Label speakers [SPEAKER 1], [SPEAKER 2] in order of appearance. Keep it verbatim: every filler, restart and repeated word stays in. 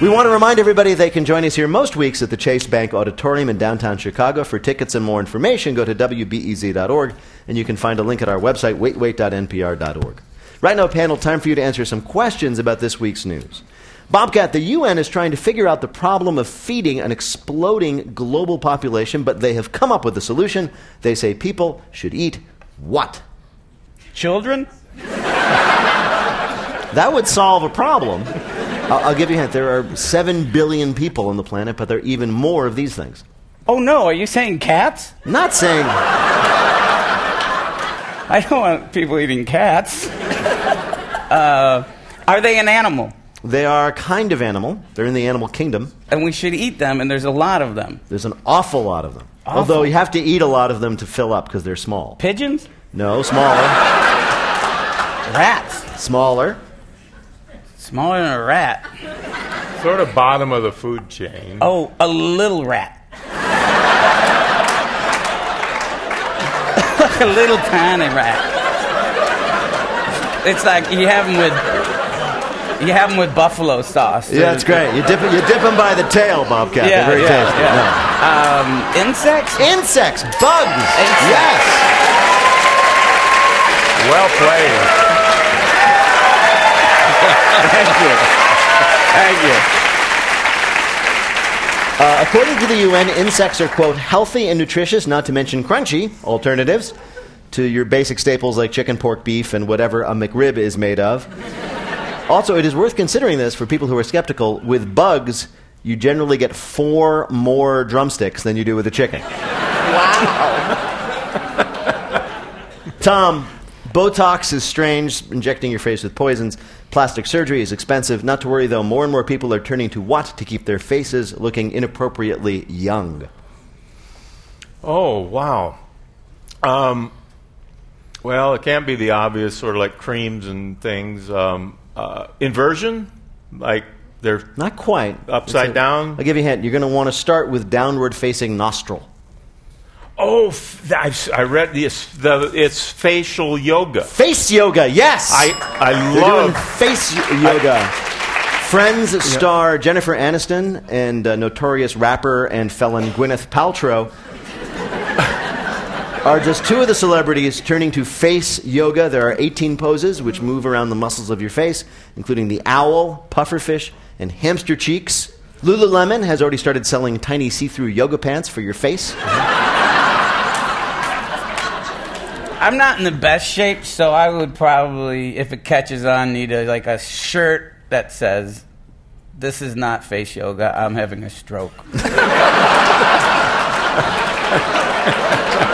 [SPEAKER 1] We want to remind everybody they can join us here most weeks at the Chase Bank Auditorium in downtown Chicago. For tickets and more information, go to W B E Z dot org, and you can find a link at our website, wait wait dot N P R dot org. Right now, panel, time for you to answer some questions about this week's news. Bobcat, the U N is trying to figure out the problem of feeding an exploding global population, but they have come up with a solution. They say people should eat what?
[SPEAKER 2] Children?
[SPEAKER 1] That would solve a problem. I'll, I'll give you a hint. There are seven billion people on the planet, but there are even more of these things.
[SPEAKER 2] Oh, no. Are you saying cats?
[SPEAKER 1] Not saying...
[SPEAKER 2] I don't want people eating cats. uh, are they an animal?
[SPEAKER 1] They are kind of animal. They're in the animal kingdom.
[SPEAKER 2] And we should eat them, and there's a lot of them.
[SPEAKER 1] There's an awful lot of them.
[SPEAKER 2] Awful.
[SPEAKER 1] Although you have to eat a lot of them to fill up because they're small.
[SPEAKER 2] Pigeons?
[SPEAKER 1] No, smaller.
[SPEAKER 2] Rats?
[SPEAKER 1] Smaller.
[SPEAKER 2] Smaller than a rat.
[SPEAKER 3] Sort of bottom of the food chain.
[SPEAKER 2] Oh, a little rat. Like a little tiny rat. It's like you have them with you have them with buffalo sauce.
[SPEAKER 1] Yeah, that's great. You dip it, you dip them by the tail, Bobcat.
[SPEAKER 2] Yeah,
[SPEAKER 1] They're very
[SPEAKER 2] yeah,
[SPEAKER 1] tasty.
[SPEAKER 2] yeah.
[SPEAKER 1] No.
[SPEAKER 2] Um, insects?
[SPEAKER 1] Insects, bugs.
[SPEAKER 2] Insects.
[SPEAKER 1] Yes.
[SPEAKER 3] Well played.
[SPEAKER 2] Thank you. Thank you.
[SPEAKER 1] Uh, according to the U N, insects are, quote, healthy and nutritious, not to mention crunchy alternatives to your basic staples like chicken, pork, beef, and whatever a McRib is made of. Also, it is worth considering this for people who are skeptical. With bugs, you generally get four more drumsticks than you do with a chicken.
[SPEAKER 2] Wow.
[SPEAKER 1] Tom, Botox is strange, injecting your face with poisons. Plastic surgery is expensive. Not to worry, though, more and more people are turning to what to keep their faces looking inappropriately young?
[SPEAKER 3] Oh, wow. Um, well, it can't be the obvious, sort of like creams and things. Um, uh, inversion? Like they're
[SPEAKER 1] Not quite.
[SPEAKER 3] upside
[SPEAKER 1] a,
[SPEAKER 3] down?
[SPEAKER 1] I'll give you a hint. You're going to want to start with downward-facing nostril.
[SPEAKER 3] Oh, f- I've, I read this. The, it's facial yoga.
[SPEAKER 1] Face yoga, yes!
[SPEAKER 3] I I
[SPEAKER 1] They're
[SPEAKER 3] love
[SPEAKER 1] doing face yoga. Friends star Jennifer Aniston and uh, notorious rapper and felon Gwyneth Paltrow are just two of the celebrities turning to face yoga. There are eighteen poses which move around the muscles of your face, including the owl, pufferfish, and hamster cheeks. Lululemon has already started selling tiny see-through yoga pants for your face.
[SPEAKER 2] I'm not in the best shape, so I would probably, if it catches on, need a, like a shirt that says, "This is not face yoga, I'm having a stroke."